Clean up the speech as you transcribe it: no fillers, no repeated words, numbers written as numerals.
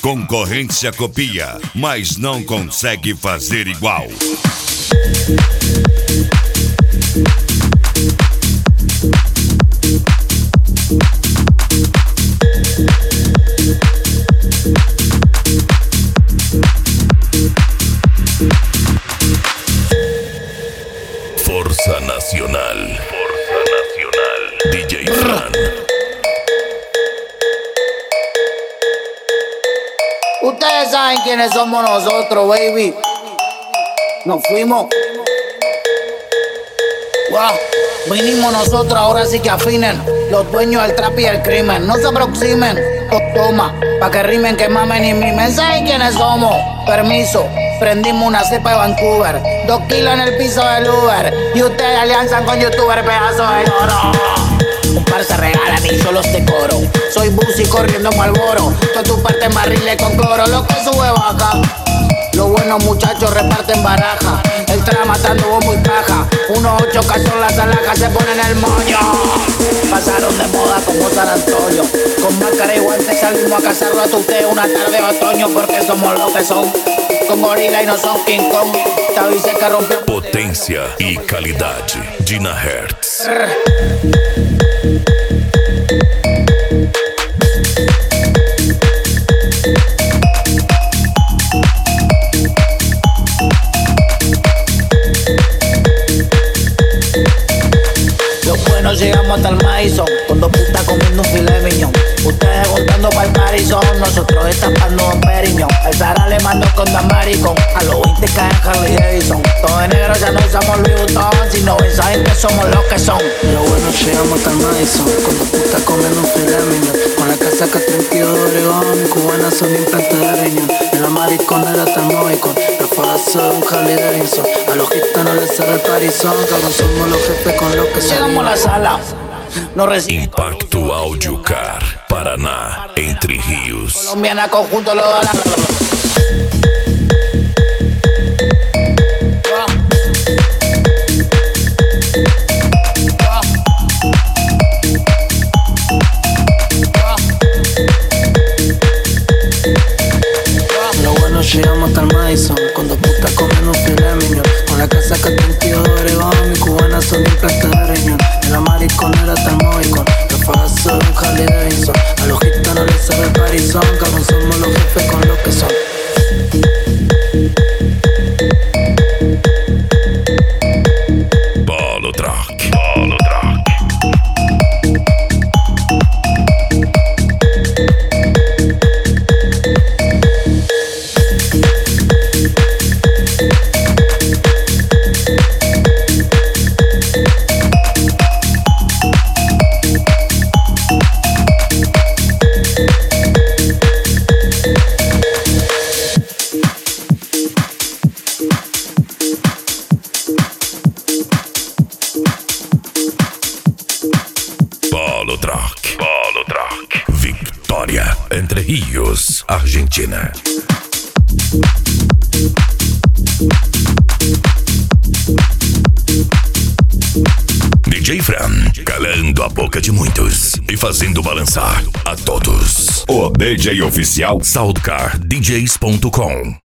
Concorrência copia, mas não consegue fazer igual. Força Nacional. DJ Fran. Ustedes saben quiénes somos nosotros, baby. Nos fuimos. Wow. Vinimos nosotros, ahora sí que afinen. Los dueños del trap y el crimen. No se aproximen. Toma, pa' que rimen, que mamen y mimen. ¿Saben quiénes somos? Permiso. Prendimos una cepa de Vancouver. 2 kilos en el piso del Uber. Y ustedes alianzan con youtuber, pedazo de oro. Un par se regalan y yo los decoro. Soy Busi corriendo Malboro. Toda tu parte marrile con cloro. Lo que sube baja. Los buenos muchachos reparten baraja. El trap matando bombo y paja. 1-8 cachón las alhajas se ponen el moño. Pasaron de moda como San Antonio. Con máscara y guantes salimos a cazarlo a tuteo una tarde de otoño. Porque somos lo que son. Con gorila y no son King Kong. Te avisé que rompió. Potência e qualidade. Dina Hertz. Llegamos hasta el Madison, con 2 putas comiendo un filet miñón. Ustedes voltando pa'l Parisón, nosotros estampando un Periñón. El Zara le mandó con Damaricón, a los 20 caen Harley Davidson. Todos de negro ya no usamos Louis Vuitton, si no ven saben que somos los que son. Lo bueno llegamos hasta el Madison, con 2 putas comiendo un filet miñón. Con la casaca 32 de Oregón, cubanas son implantes de riñón. En la mariconera hasta el Movicon, la paso de un Harley Davidson. A los gitanos les sale el Parisón, cabrón somos los jefes con los que llegamos a la sala. No recibe Impacto Áudio Car, Paraná, Entre Rios. Colombiana conjunto lo da la. Lo bueno llegamos hasta el Madison, con 2 putas comiendo un filet miñón. Con la casaca 32 de Oregón, mis cubanas son implantes de riñón. En la mariconera hasta el Movicon, la paso de un Harley Davidson. A los gitanos les sale el Parisón, cabrón somos los jefes con los que son. Polo Truck. Polo Truck. Victoria, Entre Rios, Argentina. DJ Fran, calando a boca de muitos e fazendo balançar a todos. O DJ oficial SoundCardDJs.com